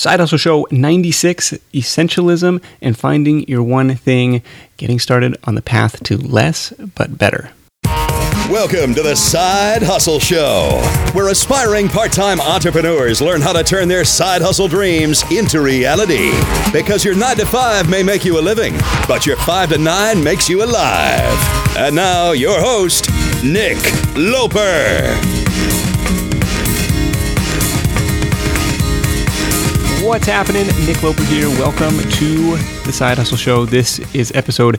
Side Hustle Show 96, Essentialism and Finding Your One Thing, getting started on the path to less but better. Welcome to the Side Hustle Show, where aspiring part-time entrepreneurs learn how to turn their side hustle dreams into reality. Because your 9 to 5 may make you a living, but your 5 to 9 makes you alive. And now, your host, Nick Loper. What's happening? Nick Loper here. Welcome to the Side Hustle Show. This is episode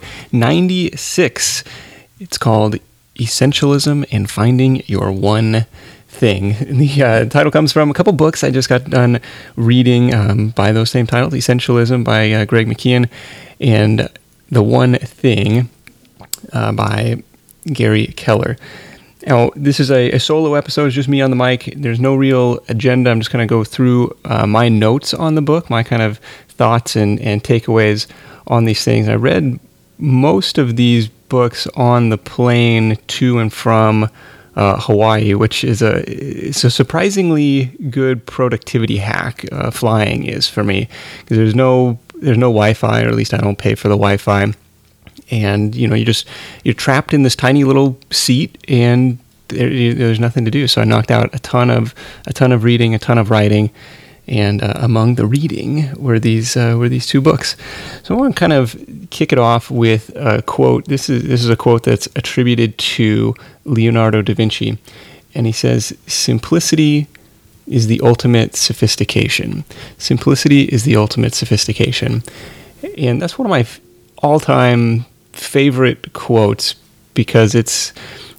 96. It's called Essentialism and Finding Your One Thing. The title comes from a couple books I just got done reading by those same titles, Essentialism by Greg McKeown and The One Thing by Gary Keller. Now, this is a solo episode. It's just me on the mic. There's no real agenda. I'm just going to go through my notes on the book, my kind of thoughts and takeaways on these things. I read most of these books on the plane to and from Hawaii, which is it's a surprisingly good productivity hack. Flying is for me, because there's no Wi-Fi, or at least I don't pay for the Wi-Fi. And you're trapped in this tiny little seat, and there's nothing to do. So I knocked out a ton of reading, a ton of writing, and among the reading were these two books. So I want to kind of kick it off with a quote. This is a quote that's attributed to Leonardo da Vinci, and he says, "Simplicity is the ultimate sophistication. Simplicity is the ultimate sophistication," and that's one of my all-time favorite quotes, because it's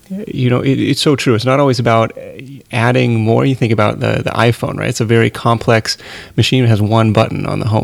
so true. It's not always about adding more. You think about the iPhone, right? It's a very complex machine. It has one button on the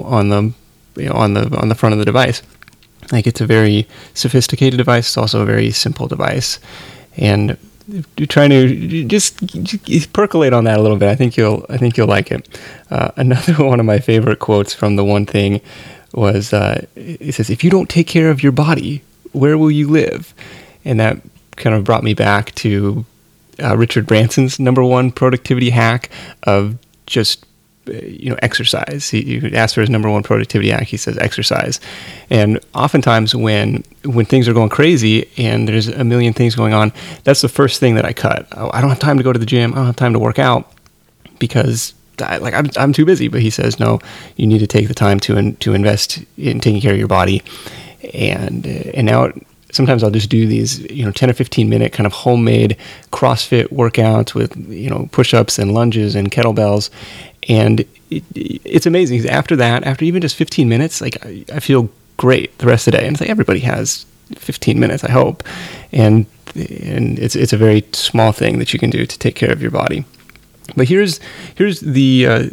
front of the device. Like, it's a very sophisticated device. It's also a very simple device, and you're trying to just percolate on that a little bit. I think you'll like it. Another one of my favorite quotes from The One Thing was, it says, "If you don't take care of your body, where will you live?" And that kind of brought me back to Richard Branson's number one productivity hack of just exercise. You ask for his number one productivity hack, he says exercise. And oftentimes when things are going crazy and there's a million things going on, that's the first thing that I cut. I don't have time to go to the gym. I don't have time to work out because I'm too busy. But he says, no, you need to take the time to invest in taking care of your body. And now sometimes I'll just do these 10 or 15 minute kind of homemade CrossFit workouts with push-ups and lunges and kettlebells, and it's amazing. After even just 15 minutes, I feel great the rest of the day. And it's like everybody has 15 minutes, I hope, and it's a very small thing that you can do to take care of your body. But here's the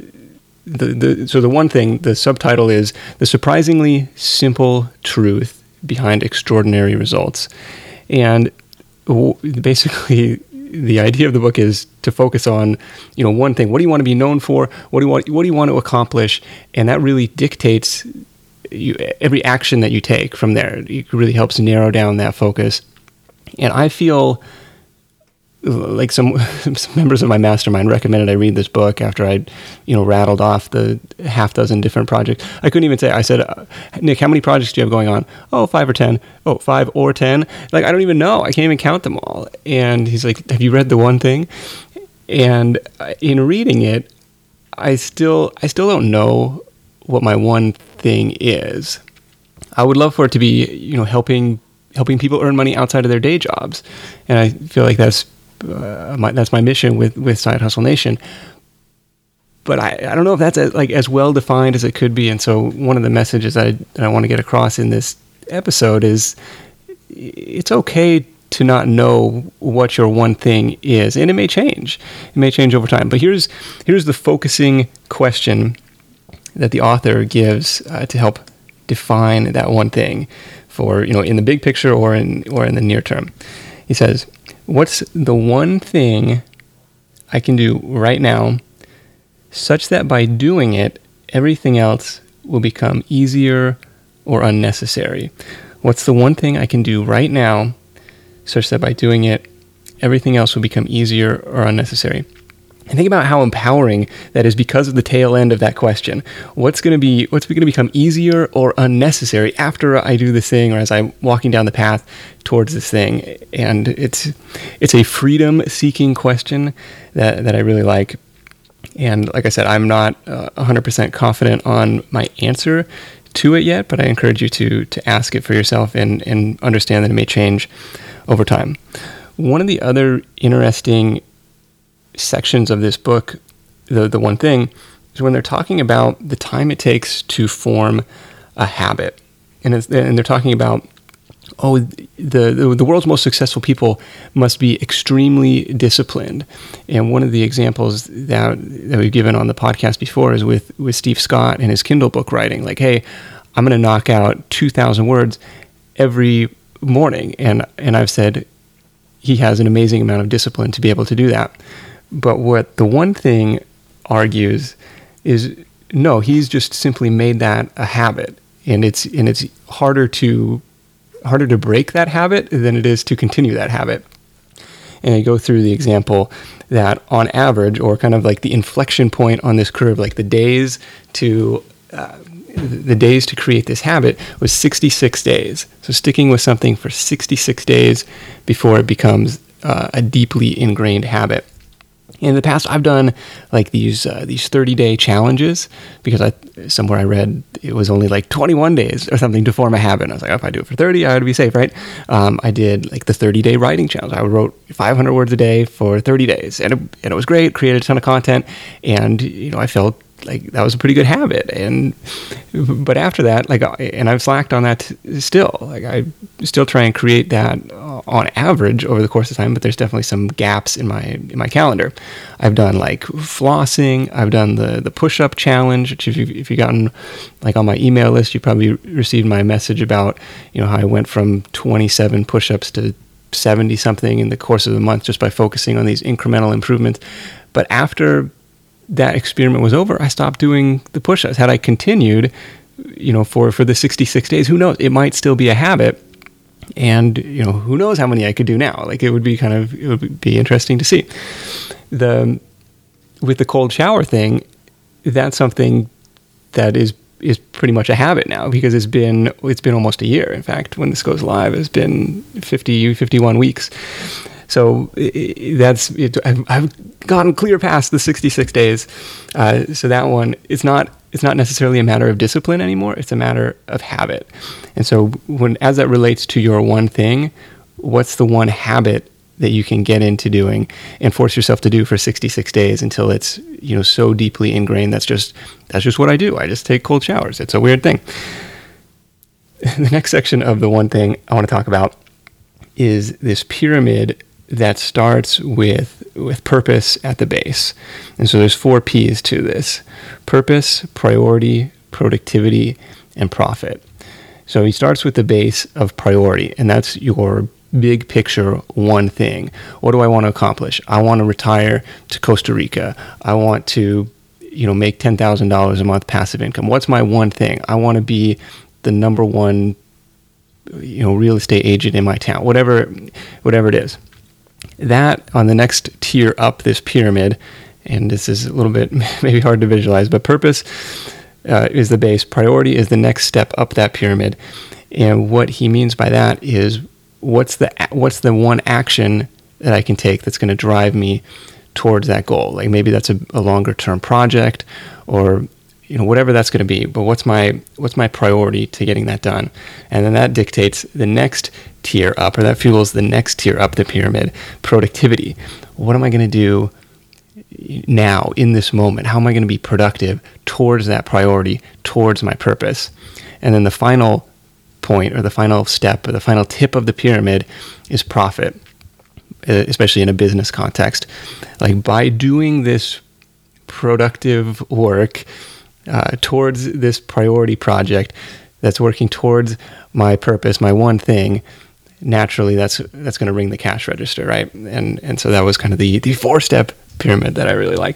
one thing, the subtitle is "The Surprisingly Simple Truth Behind Extraordinary Results." And basically the idea of the book is to focus on one thing. What do you want to be known for? What do you want to accomplish? And that really dictates every action that you take from there. It really helps narrow down that focus. And I feel like some members of my mastermind recommended I read this book after I, rattled off the half dozen different projects. I couldn't even say. I said, "Nick, how many projects do you have going on?" "Oh, 5 or 10. "Oh, 5 or 10. Like, I don't even know. I can't even count them all. And he's like, "Have you read The One Thing?" And in reading it, I still don't know what my one thing is. I would love for it to be, helping people earn money outside of their day jobs. And I feel like that's my mission with Side Hustle Nation. But I don't know if that's as well defined as it could be. And so one of the messages that I want to get across in this episode is it's okay to not know what your one thing is, and it may change. It may change over time. But here's the focusing question that the author gives to help define that one thing for in the big picture or in the near term. He says, "What's the one thing I can do right now such that by doing it, everything else will become easier or unnecessary?" What's the one thing I can do right now such that by doing it, everything else will become easier or unnecessary? And think about how empowering that is because of the tail end of that question. What's going to become easier or unnecessary after I do this thing, or as I'm walking down the path towards this thing? And it's a freedom-seeking question that I really like. And like I said, I'm not 100% confident on my answer to it yet, but I encourage you to ask it for yourself and understand that it may change over time. One of the other interesting sections of this book, the one thing, is when they're talking about the time it takes to form a habit. And they're talking about, the world's most successful people must be extremely disciplined. And one of the examples that we've given on the podcast before is with Steve Scott and his Kindle book writing. Like, hey, I'm going to knock out 2,000 words every morning. And I've said he has an amazing amount of discipline to be able to do that. But what the one thing argues is, no, he's just simply made that a habit. And it's harder to break that habit than it is to continue that habit. And I go through the example that on average, or kind of like the inflection point on this curve, like the days to create this habit was 66 days. So sticking with something for 66 days before it becomes a deeply ingrained habit. In the past, I've done like these 30-day challenges because somewhere I read it was only like 21 days or something to form a habit. And I was like, if I do it for 30, I would be safe, right? I did like the 30-day writing challenge. I wrote 500 words a day for 30 days, and it was great. Created a ton of content, and I felt like that was a pretty good habit. But after that, and I've slacked on that still. Like I still try and create that on average over the course of time, but there's definitely some gaps in my calendar. I've done like flossing. I've done the push-up challenge, which if you've gotten like on my email list, you probably received my message about how I went from 27 push-ups to 70 something in the course of the month just by focusing on these incremental improvements. But after that experiment was over, I stopped doing the push-ups. Had I continued, for the 66 days, who knows? It might still be a habit, and who knows how many I could do now. Like it would be interesting to see. With the cold shower thing, that's something that is pretty much a habit now because it's been almost a year. In fact, when this goes live, it's been 51 weeks. So that's it. I've gotten clear past the 66 days. So that one, it's not necessarily a matter of discipline anymore. It's a matter of habit. And so as that relates to your one thing, what's the one habit that you can get into doing and force yourself to do for 66 days until it's so deeply ingrained? That's just what I do. I just take cold showers. It's a weird thing. The next section of the one thing I want to talk about is this pyramid that starts with purpose at the base. And so there's 4 P's to this: purpose, priority, productivity, and profit. So he starts with the base of priority, and that's your big picture one thing. What do I want to accomplish? I want to retire to Costa Rica. I want to make $10,000 a month passive income. What's my one thing? I want to be the number one real estate agent in my town. Whatever it is. That on the next tier up this pyramid, and this is a little bit maybe hard to visualize, but purpose is the base. Priority is the next step up that pyramid. And what he means by that is what's the one action that I can take that's going to drive me towards that goal? Like maybe that's a longer term project or whatever that's going to be, but what's my priority to getting that done? And then that dictates the next tier up, or that fuels the next tier up the pyramid, productivity. What am I going to do now in this moment? How am I going to be productive towards that priority, towards my purpose? And then the final point, or the final step, or the final tip of the pyramid is profit, especially in a business context. Like by doing this productive work towards this priority project that's working towards my purpose, my one thing, naturally that's going to ring the cash register, right? And so that was kind of the 4-step pyramid that I really like.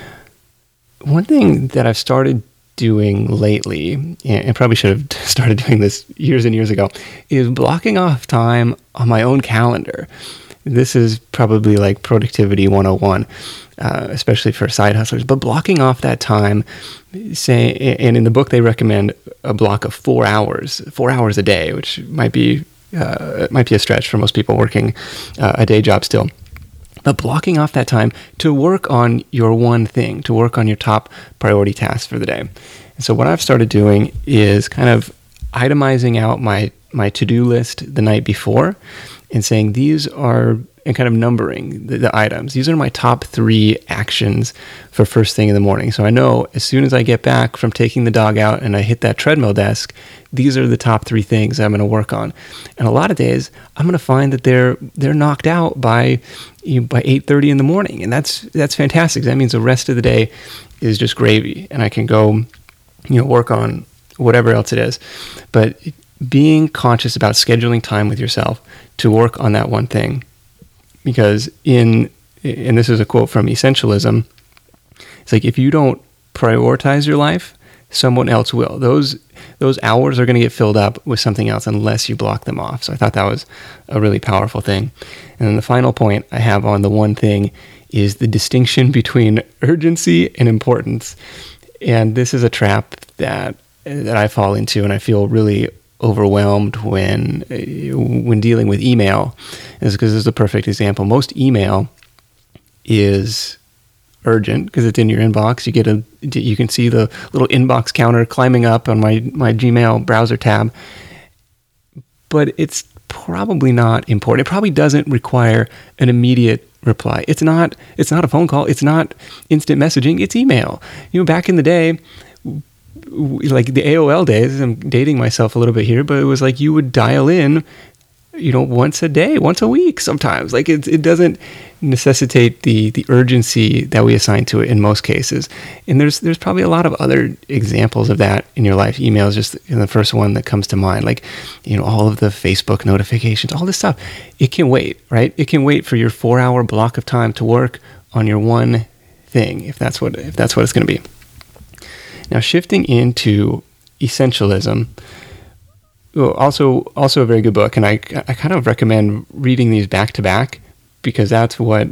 One thing that I've started doing lately, and probably should have started doing this years and years ago, is blocking off time on my own calendar. This is probably like productivity 101. especially for side hustlers. But blocking off that time, and in the book they recommend a block of 4 hours a day, which might be a stretch for most people working a day job still. But blocking off that time to work on your one thing, to work on your top priority tasks for the day. And so what I've started doing is kind of itemizing out my to-do list the night before and saying these are, and kind of numbering the items. These are my top 3 actions for first thing in the morning. So I know as soon as I get back from taking the dog out and I hit that treadmill desk, these are the top 3 things I'm going to work on. And a lot of days I'm going to find that they're knocked out by 8:30 in the morning. And that's fantastic. That means the rest of the day is just gravy and I can go, work on whatever else it is. But being conscious about scheduling time with yourself to work on that one thing, because and this is a quote from Essentialism, it's like if you don't prioritize your life, someone else will. Those hours are going to get filled up with something else unless you block them off. So I thought that was a really powerful thing. And then the final point I have on the one thing is the distinction between urgency and importance. And this is a trap that I fall into, and I feel really overwhelmed when dealing with email, is because this is a perfect example. Most email is urgent because it's in your inbox. You can see the little inbox counter climbing up on my Gmail browser tab, but it's probably not important. It probably doesn't require an immediate reply. It's not a phone call. It's not instant messaging. It's email. Back in the day, like the AOL days, I'm dating myself a little bit here, but it was like you would dial in, once a day, once a week sometimes. Like it doesn't necessitate the urgency that we assign to it in most cases. And there's probably a lot of other examples of that in your life. Email is just the first one that comes to mind. Like, all of the Facebook notifications, all this stuff, it can wait, right? It can wait for your 4-hour block of time to work on your one thing, if that's what it's going to be. Now, shifting into Essentialism, also a very good book, and I kind of recommend reading these back to back because that's what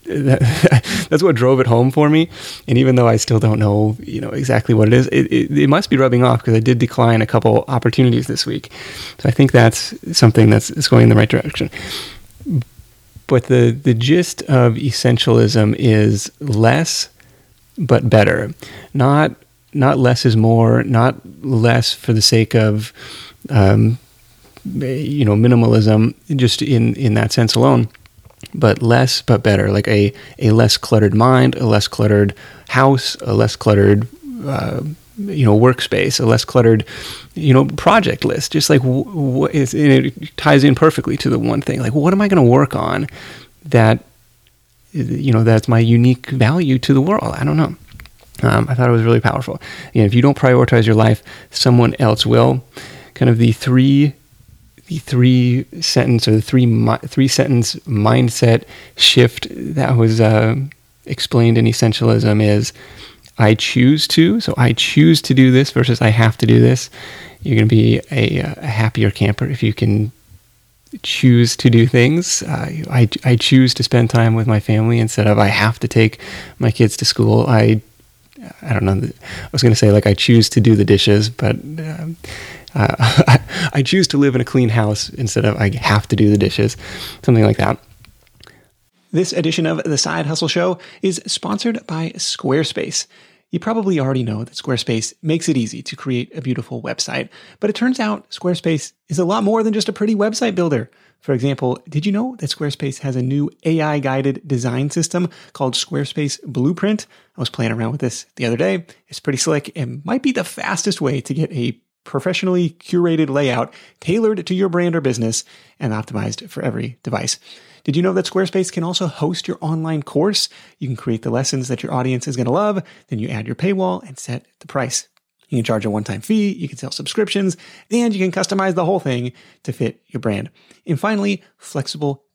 drove it home for me. And even though I still don't know, exactly what it is, it must be rubbing off because I did decline a couple opportunities this week. So I think that's something that's going in the right direction. But the gist of Essentialism is less but better, not less is more, not less for the sake of, minimalism, just in that sense alone, but less but better, like a less cluttered mind, a less cluttered house, a less cluttered, workspace, a less cluttered, project list. Just like it ties in perfectly to the one thing. Like, what am I going to work on that, that's my unique value to the world? I don't know. I thought it was really powerful. If you don't prioritize your life, someone else will. Kind of the three sentence or the three sentence mindset shift that was explained in Essentialism is I choose to. So I choose to do this versus I have to do this. You're going to be a happier camper if you can choose to do things. I choose to spend time with my family instead of I have to take my kids to school. I don't know. I was going to say I choose to do the dishes, but I choose to live in a clean house instead of I have to do the dishes, something like that. This edition of The Side Hustle Show is sponsored by Squarespace. You probably already know that Squarespace makes it easy to create a beautiful website, but it turns out Squarespace is a lot more than just a pretty website builder. For example, did you know that Squarespace has a new AI-guided design system called Squarespace Blueprint? I was playing around with this the other day. It's pretty slick and might be the fastest way to get a professionally curated layout tailored to your brand or business and optimized for every device. Did you know that Squarespace can also host your online course? You can create the lessons that your audience is going to love, then you add your paywall and set the price. You can charge a one-time fee, you can sell subscriptions, and you can customize the whole thing to fit your brand. And finally, flexible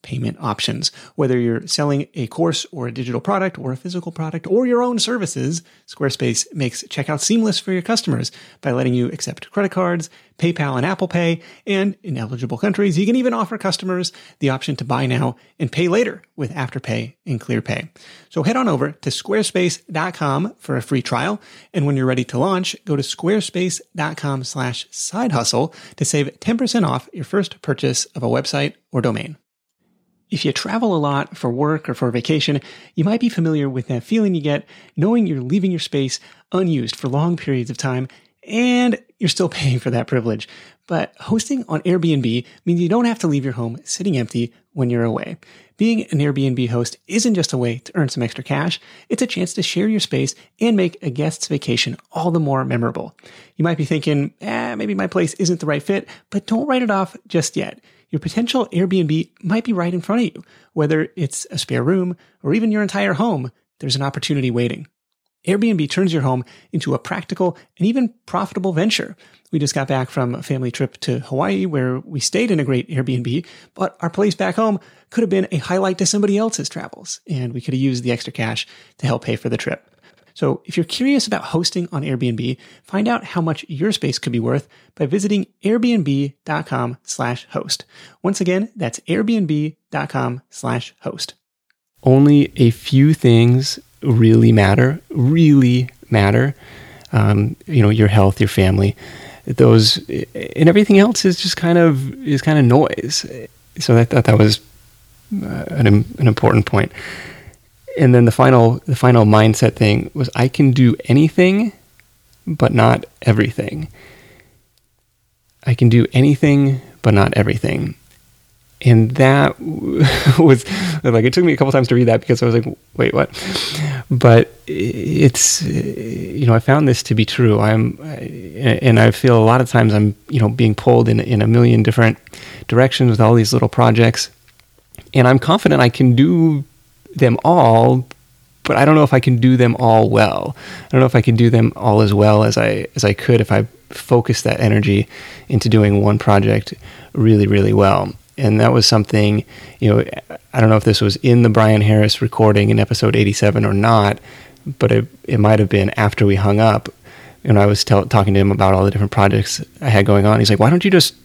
payment options. Whether you're selling a course or a digital product or a physical product or your own services, Squarespace makes checkout seamless for your customers by letting you accept credit cards, PayPal and Apple Pay, and in eligible countries, you can even offer customers the option to buy now and pay later with Afterpay and ClearPay. So head on over to squarespace.com for a free trial. And when you're ready to launch, go to squarespace.com/sidehustle to save 10% off your first purchase of a website or domain. If you travel a lot for work or for vacation, you might be familiar with that feeling you get knowing you're leaving your space unused for long periods of time and you're still paying for that privilege. But hosting on Airbnb means you don't have to leave your home sitting empty when you're away. Being an Airbnb host isn't just a way to earn some extra cash. It's a chance to share your space and make a guest's vacation all the more memorable. You might be thinking, maybe my place isn't the right fit, but don't write it off just yet. Your potential Airbnb might be right in front of you. Whether it's a spare room or even your entire home, there's an opportunity waiting. Airbnb turns your home into a practical and even profitable venture. We just got back from a family trip to Hawaii where we stayed in a great Airbnb, but our place back home could have been a highlight to somebody else's travels, and we could have used the extra cash to help pay for the trip. So if you're curious about hosting on Airbnb, find out how much your space could be worth by visiting airbnb.com/host. Once again, that's airbnb.com/host. Only a few things really matter. Your health, your family, those, and everything else is just kind of noise. So I thought that was an important point. And then the final mindset thing was, I can do anything, but not everything. I can do anything, but not everything. And that was like, it took me a couple times to read that because I was like, wait, what? But it's, I found this to be true. And I feel a lot of times I'm, being pulled in a million different directions with all these little projects. And I'm confident I can do them all, but I don't know if I can do them all well. I don't know if I can do them all as well as I could if I focused that energy into doing one project really, really well. And that was something, I don't know if this was in the Brian Harris recording in episode 87 or not, but it might have been after we hung up. And I was talking to him about all the different projects I had going on. He's like, why don't you just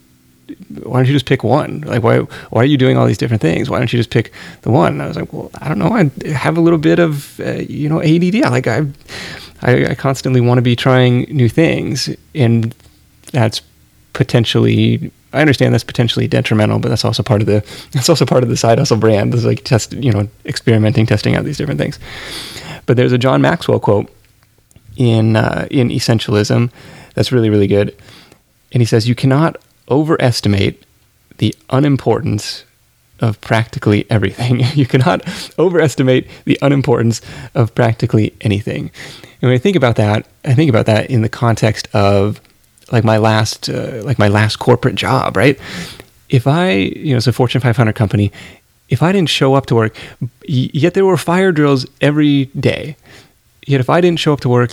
pick one? Like, why are you doing all these different things? Why don't you just pick the one? And I was like, well, I don't know. I have a little bit of, ADD. Like I constantly want to be trying new things, and that's potentially, I understand that's potentially detrimental, but that's also part of the side hustle brand. It's like experimenting, testing out these different things. But there's a John Maxwell quote in Essentialism that's really, really good. And he says, you cannot overestimate the unimportance of practically everything. You cannot overestimate the unimportance of practically anything. And when I think about that in the context of like my last corporate job, right? If it's a Fortune 500 company, if I didn't show up to work, yet there were fire drills every day, yet if I didn't show up to work,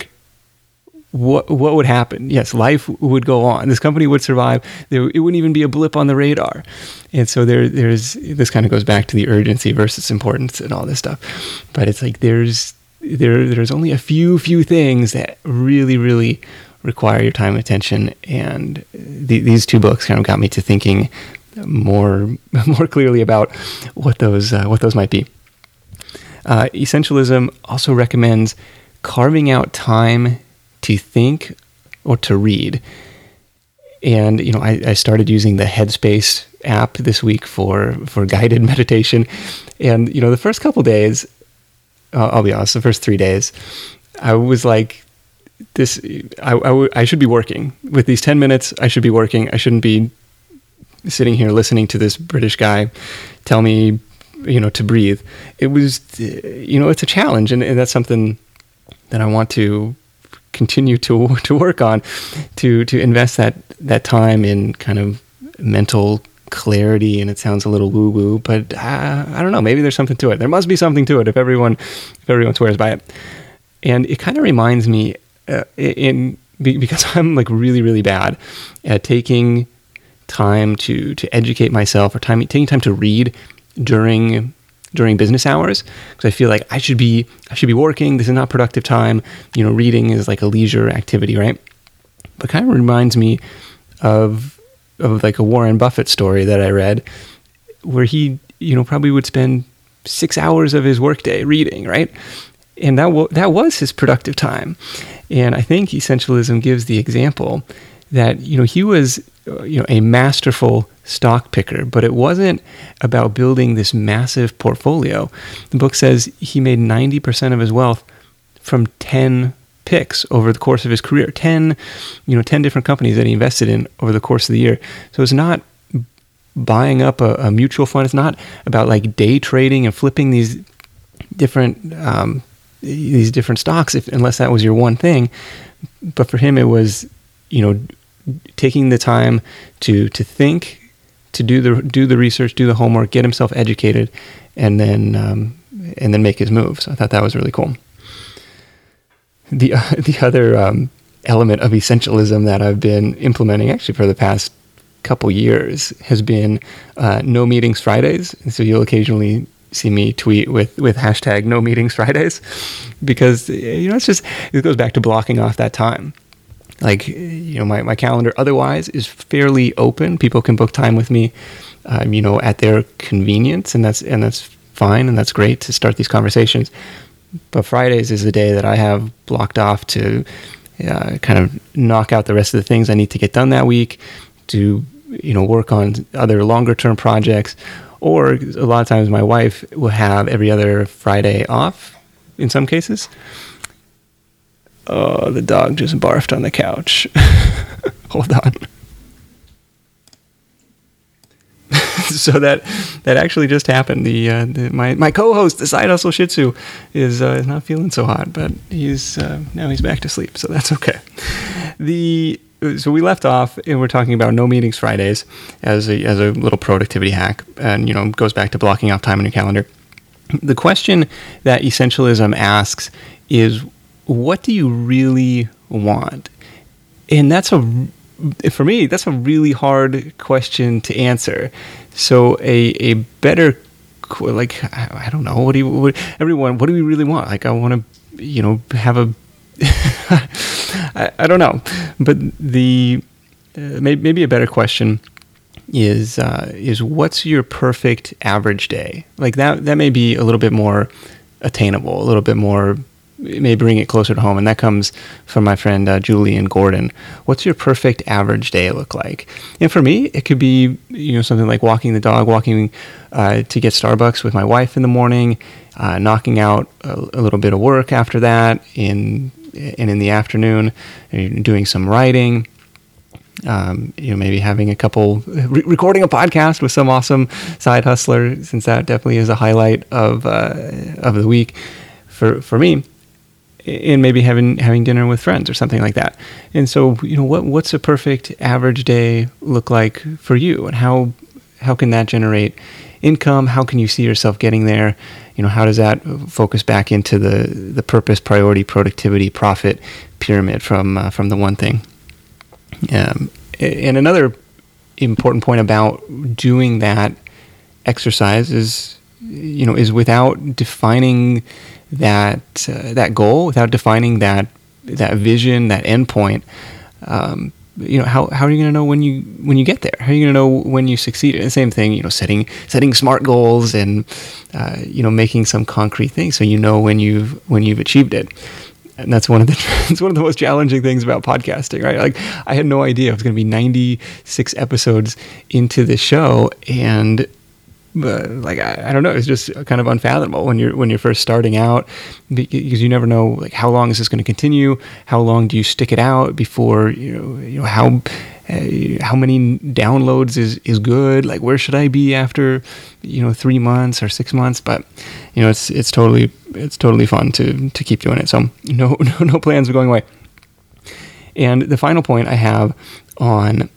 what would happen? Yes, life would go on. This company would survive. It wouldn't even be a blip on the radar. And so there's this kind of goes back to the urgency versus importance and all this stuff. But it's like there's only a few things that really, really require your time and attention. And these two books kind of got me to thinking more clearly about what those might be. Essentialism also recommends carving out time to think or to read. And, I started using the Headspace app this week for guided meditation. And, the first couple days, I'll be honest, the first 3 days, I was like, I should be working. With these 10 minutes, I should be working. I shouldn't be sitting here listening to this British guy tell me, to breathe. It was, it's a challenge. And that's something that I want to continue to work on, to invest that time in kind of mental clarity. And it sounds a little woo woo, but I don't know, maybe there's something to it. There must be something to it if everyone swears by it. And it kind of reminds me because I'm like really, really bad at taking time to educate myself, or taking time to read during business hours, because I feel like I should be working. This is not productive time. Reading is like a leisure activity, right? But kind of reminds me of like a Warren Buffett story that I read, where he probably would spend 6 hours of his workday reading, right? And that was his productive time. And I think Essentialism gives the example that he was a masterful stock picker, but it wasn't about building this massive portfolio. The book says he made 90% of his wealth from 10 picks over the course of his career. 10 different companies that he invested in over the course of the year. So it's not buying up a mutual fund. It's not about like day trading and flipping these different stocks, unless that was your one thing. But for him, it was taking the time to think, to do the research, do the homework, get himself educated, and then make his move. So I thought that was really cool. The other element of essentialism that I've been implementing actually for the past couple years has been no meetings Fridays. And so you'll occasionally see me tweet with hashtag no meetings Fridays, because it goes back to blocking off that time. Like, my calendar otherwise is fairly open. People can book time with me, at their convenience, and that's fine, and that's great to start these conversations. But Fridays is the day that I have blocked off to kind of knock out the rest of the things I need to get done that week, to work on other longer term projects. Or a lot of times my wife will have every other Friday off in some cases. Oh, the dog just barfed on the couch. Hold on. So that actually just happened. My co-host, the Side Hustle Shih Tzu, is not feeling so hot, but now he's back to sleep, so that's okay. So we left off, and we're talking about no meetings Fridays as a little productivity hack, and goes back to blocking off time on your calendar. The question that Essentialism asks is, what do you really want? And for me, that's a really hard question to answer. So a better, like, I don't know, what do we really want? Like, I want to, have a, I don't know, but maybe a better question is what's your perfect average day? Like that may be a little bit more attainable, a little bit more, it may bring it closer to home. And that comes from my friend Julian Gordon. What's your perfect average day look like? And for me, it could be something like walking the dog, walking to get Starbucks with my wife in the morning, knocking out a little bit of work after that, and in the afternoon, doing some writing. Maybe having a couple, recording a podcast with some awesome side hustler, since that definitely is a highlight of the week for me. And maybe having dinner with friends or something like that. And so, what's a perfect average day look like for you? And how can that generate income? How can you see yourself getting there? How does that focus back into the purpose, priority, productivity, profit pyramid from the one thing? And another important point about doing that exercise is without defining that goal, without defining that vision, that endpoint, how are you going to know when you get there? How are you going to know when you succeed? And the same thing, setting smart goals and making some concrete things so when you've achieved it. And that's it's one of the most challenging things about podcasting, right? Like, I had no idea it was going to be 96 episodes into the show, and I don't know, it's just kind of unfathomable when you're first starting out, because you never know, like, how long is this going to continue? How long do you stick it out before how many downloads is good? Like, where should I be after 3 months or 6 months? But it's totally fun to keep doing it. So no plans of going away. And the final point I have on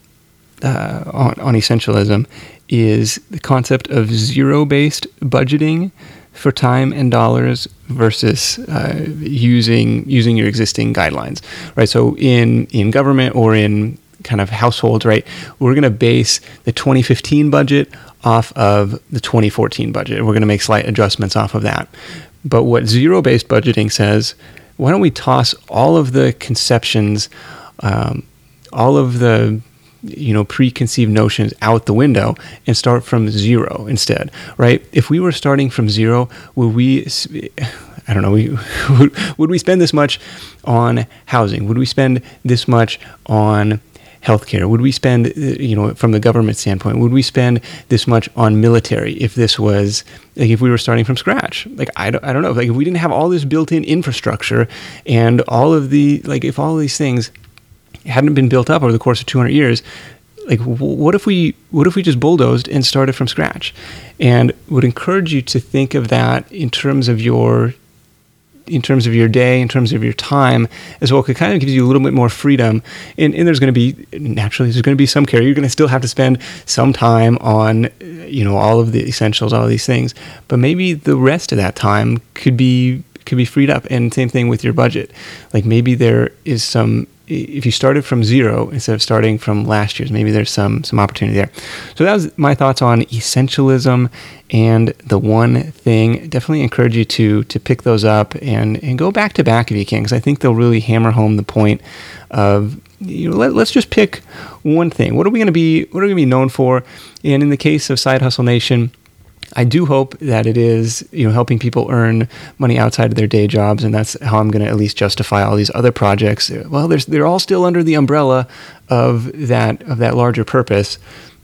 essentialism is the concept of zero-based budgeting for time and dollars versus using your existing guidelines, right? So in government or in kind of households, right? We're going to base the 2015 budget off of the 2014 budget. We're going to make slight adjustments off of that. But what zero-based budgeting says, why don't we toss all of the conceptions, all of the preconceived notions out the window and start from zero instead, right? If we were starting from zero, would we spend this much on housing? Would we spend this much on healthcare? Would we spend, from the government standpoint, would we spend this much on military if this was, like, if we were starting from scratch? Like, I don't know. Like, if we didn't have all this built-in infrastructure and all of the, like, if all of these things hadn't been built up over the course of 200 years, like, what if we just bulldozed and started from scratch? And would encourage you to think of that in terms of your day, in terms of your time as well. It kind of gives you a little bit more freedom. And there's going to be some care. You're going to still have to spend some time on, all of the essentials, all of these things. But maybe the rest of that time could be freed up. And same thing with your budget. Like, maybe there is some, if you started from zero instead of starting from last year's, maybe there's some opportunity there. So that was my thoughts on essentialism and the one thing. Definitely encourage you to pick those up and go back to back if you can, because I think they'll really hammer home the point of, let's just pick one thing. What are we going to be known for? And in the case of Side Hustle Nation, I do hope that it is, helping people earn money outside of their day jobs, and that's how I'm going to at least justify all these other projects. Well, they're all still under the umbrella of that larger purpose.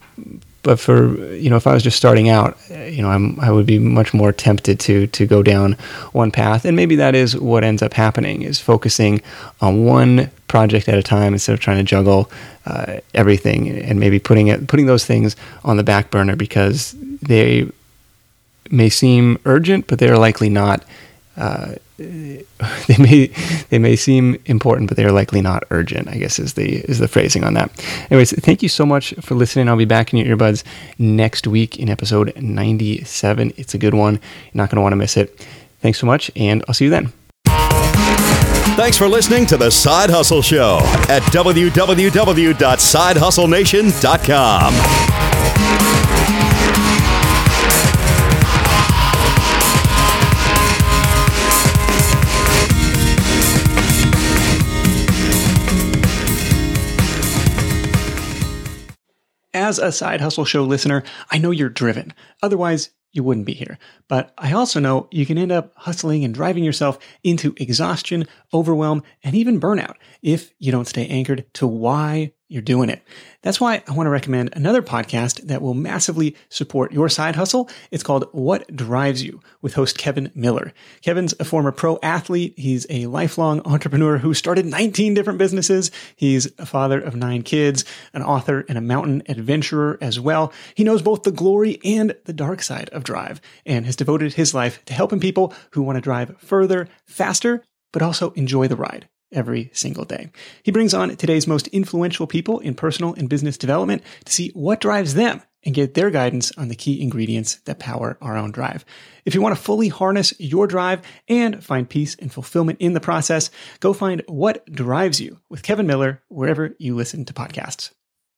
But for, if I was just starting out, I would be much more tempted to go down one path, and maybe that is what ends up happening, is focusing on one project at a time instead of trying to juggle everything, and maybe putting those things on the back burner because they may seem urgent, but they're likely not. They may seem important, but they're likely not urgent, I guess is the phrasing on that. Anyways, thank you so much for listening. I'll be back in your earbuds next week in episode 97. It's a good one. You're not going to want to miss it. Thanks so much, and I'll see you then. Thanks for listening to The Side Hustle Show at www.sidehustlenation.com. As a Side Hustle Show listener, I know you're driven. Otherwise, you wouldn't be here. But I also know you can end up hustling and driving yourself into exhaustion, overwhelm, and even burnout if you don't stay anchored to why you're doing it. That's why I want to recommend another podcast that will massively support your side hustle. It's called What Drives You with host Kevin Miller. Kevin's a former pro athlete. He's a lifelong entrepreneur who started 19 different businesses. He's a father of 9 kids, an author, and a mountain adventurer as well. He knows both the glory and the dark side of drive and has devoted his life to helping people who want to drive further, faster, but also enjoy the ride every single day. He brings on today's most influential people in personal and business development to see what drives them and get their guidance on the key ingredients that power our own drive. If you want to fully harness your drive and find peace and fulfillment in the process, go find What Drives You with Kevin Miller wherever you listen to podcasts.